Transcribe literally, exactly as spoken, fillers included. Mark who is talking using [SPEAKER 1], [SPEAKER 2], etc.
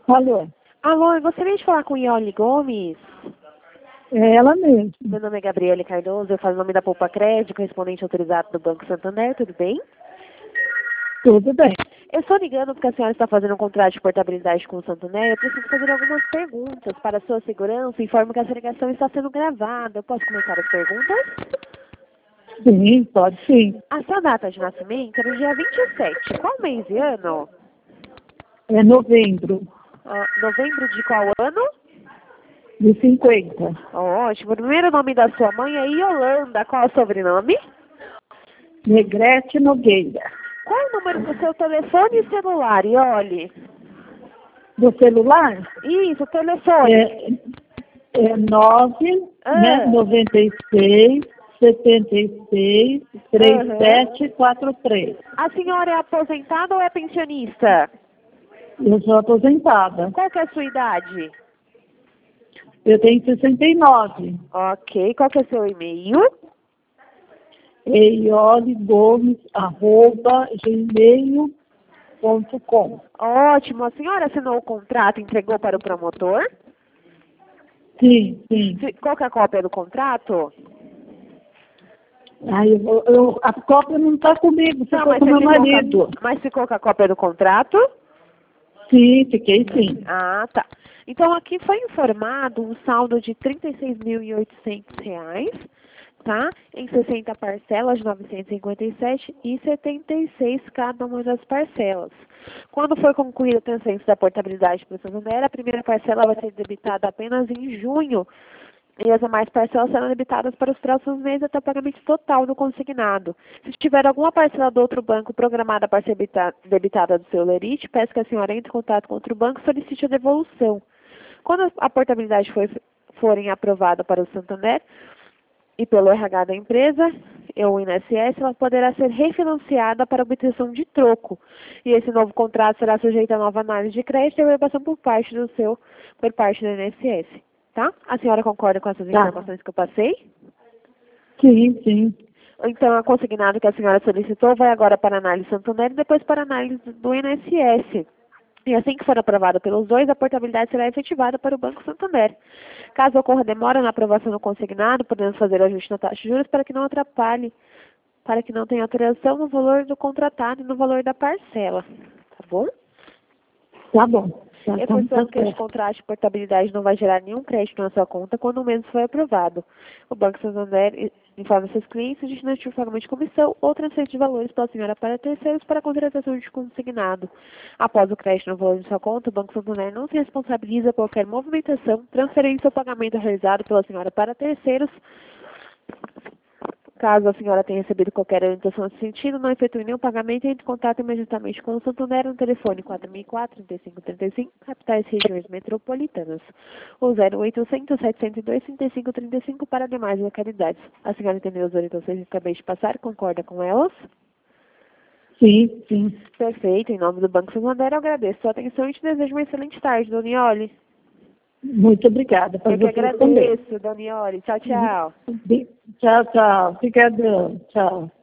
[SPEAKER 1] Alô?
[SPEAKER 2] Alô, eu gostaria de falar com Iole Gomes.
[SPEAKER 1] É ela mesmo.
[SPEAKER 2] Meu nome é Gabriele Cardoso, eu falo em nome da Poupa Crédito, correspondente autorizado do Banco Santander, tudo bem?
[SPEAKER 1] Tudo bem.
[SPEAKER 2] Eu estou ligando porque a senhora está fazendo um contrato de portabilidade com o Santander. Eu preciso fazer algumas perguntas para a sua segurança. Informo que essa ligação está sendo gravada. Eu posso começar as perguntas?
[SPEAKER 1] Sim, pode sim.
[SPEAKER 2] A sua data de nascimento é no dia vinte e sete. Qual mês e ano?
[SPEAKER 1] É novembro
[SPEAKER 2] Ah, novembro de qual ano?
[SPEAKER 1] de cinquenta.
[SPEAKER 2] Ótimo. O primeiro nome da sua mãe é Yolanda. Qual é o sobrenome?
[SPEAKER 1] Negrete Nogueira.
[SPEAKER 2] Qual é o número do seu telefone celular, Iole?
[SPEAKER 1] Do celular?
[SPEAKER 2] Isso, telefone.
[SPEAKER 1] É, é nove,
[SPEAKER 2] Ah.
[SPEAKER 1] né, noventa e seis, setenta e seis, trinta e sete, quarenta e três.
[SPEAKER 2] A senhora é aposentada ou é pensionista?
[SPEAKER 1] Eu sou aposentada.
[SPEAKER 2] Qual que é a sua idade?
[SPEAKER 1] Eu tenho sessenta e nove.
[SPEAKER 2] Ok. Qual que é o seu e-mail?
[SPEAKER 1] eiolegomes, arroba, gmail ponto com.
[SPEAKER 2] Ótimo. A senhora assinou o contrato e entregou para o promotor?
[SPEAKER 1] Sim, sim.
[SPEAKER 2] Se- Qual que é a cópia do contrato?
[SPEAKER 1] Aí eu, vou- eu, a cópia não está comigo, ficou
[SPEAKER 2] Não, mas
[SPEAKER 1] com
[SPEAKER 2] você
[SPEAKER 1] meu
[SPEAKER 2] ficou
[SPEAKER 1] marido.
[SPEAKER 2] com a, mas ficou com a cópia do contrato?
[SPEAKER 1] Sim, fiquei sim.
[SPEAKER 2] Ah, tá. Então, aqui foi informado um saldo de trinta e seis mil e oitocentos reais, tá? Em sessenta parcelas de novecentos e cinquenta e sete e setenta e seis cada uma das parcelas. Quando for concluída a transferência da portabilidade para o Santander, a primeira parcela vai ser debitada apenas em junho e as demais parcelas serão debitadas para os próximos meses até o pagamento total do consignado. Se tiver alguma parcela do outro banco programada para ser debita- debitada do seu lerite, peço que a senhora entre em contato com outro banco e solicite a devolução. Quando a portabilidade for, forem aprovada para o Santander e pelo R H da empresa, ou o I N S S, ela poderá ser refinanciada para obtenção de troco. E esse novo contrato será sujeito a nova análise de crédito e aprovação por parte do seu, por parte do I N S S. Tá? A senhora concorda com essas
[SPEAKER 1] Tá.
[SPEAKER 2] informações que eu passei?
[SPEAKER 1] Sim, sim.
[SPEAKER 2] Então, a consignado que a senhora solicitou vai agora para a análise Santander e depois para a análise do I N S S. E assim que for aprovado pelos dois, a portabilidade será efetivada para o Banco Santander. Caso ocorra demora na aprovação do consignado, podemos fazer ajuste na taxa de juros para que não atrapalhe, para que não tenha alteração no valor do contratado e no valor da parcela. Tá bom?
[SPEAKER 1] Tá bom. Tá,
[SPEAKER 2] É
[SPEAKER 1] tá,
[SPEAKER 2] por
[SPEAKER 1] tá
[SPEAKER 2] isso que esse
[SPEAKER 1] certo.
[SPEAKER 2] contrato de portabilidade não vai gerar nenhum crédito na sua conta quando o mesmo for aprovado. O Banco Santander informa seus clientes de notificar pagamento de comissão ou transferência de valores pela senhora para terceiros para a contratação de consignado. Após o crédito no valor de sua conta, o Banco Santander não se responsabiliza por qualquer movimentação, transferência ou pagamento realizado pela senhora para terceiros. Caso a senhora tenha recebido qualquer orientação nesse sentido, não efetue nenhum pagamento e entre em contato imediatamente com o Santander no telefone quatro mil e quatro, trinta e cinco trinta e cinco, capitais e regiões metropolitanas, ou zero oitocentos, setecentos e dois, trinta e cinco trinta e cinco para demais localidades. A senhora entendeu as orientações que acabei de passar? Concorda com elas?
[SPEAKER 1] Sim, sim.
[SPEAKER 2] Perfeito. Em nome do Banco Santander, eu agradeço a sua atenção e te desejo uma excelente tarde, Donioli.
[SPEAKER 1] Muito obrigada. Para
[SPEAKER 2] Eu que
[SPEAKER 1] vocês também.
[SPEAKER 2] agradeço, Donioli. Tchau, tchau.
[SPEAKER 1] Tchau, tchau. Obrigada. Tchau.